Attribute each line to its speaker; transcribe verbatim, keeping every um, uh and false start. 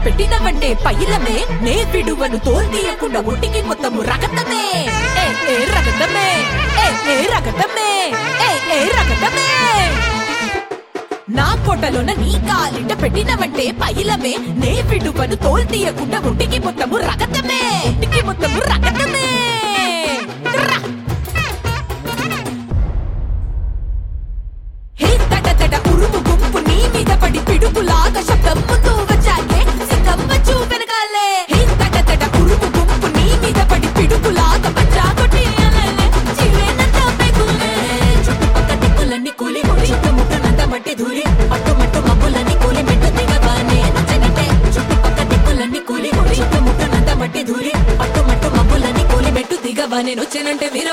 Speaker 1: పెట్టినవంటే పైలమే నే విడువను తోల్తీయకుండా ఒంటికి మొత్తము రగతమే ఏ ఏ రగతమే ఏ ఏ రగతమే ఏ ఏ రగతమే నా పొట్టలోన నీ కాలిట పెట్టినవంటే పైలమే నే విడువను తోల్తీయకుండా ఒంటికి మొత్తము రగతమే ఒంటికి మొత్తము రగతమే హే తట తట ఉరుము గుంపు నీ మీద పడి పిడుగులాగా శబ్దం ముందు వచ్చాకే సిద్ధం వచ్చు వెనకాలే హే తట తట ఉరుము గుంపు నీ మీద పడి పిడుగులాగా పచ్చా కొట్టి చిరేనంత పెగులే చుట్టుపక్క దిక్కులన్నీ కూలి కూలి చుట్టుముట్టనంత మట్టి ధూళి పట్టు మట్టు మబ్బులన్నీ కూలి మెట్టు దిగగానే నచ్చగట్టే చుట్టుపక్క దిక్కులన్నీ కూలి కూలి చుట్టుముట్టనంత మట్టి ధూళి పట్టు మట్టు మబ్బులన్నీ కూలి మెట్టు దిగగానే నొచ్చేనంటే